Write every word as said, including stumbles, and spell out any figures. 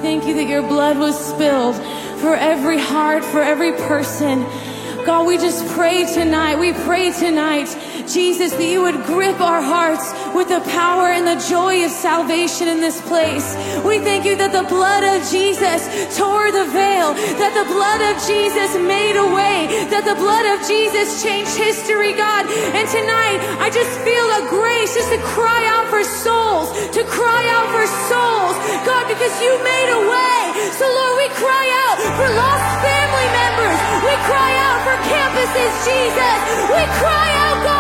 thank you that your blood was spilled for every heart, for every person. God, we just pray tonight, we pray tonight, Jesus, that you would grip our hearts with the power and the joy of salvation in this place. We thank you that the blood of Jesus tore the veil, that the blood of Jesus made a way, that the blood of Jesus changed history, God. And tonight, I just feel a grace just to cry out for souls, to cry out for souls, God, because you made a way. So Lord, we cry out for lost family members. We cry out for campuses, Jesus. We cry out, God,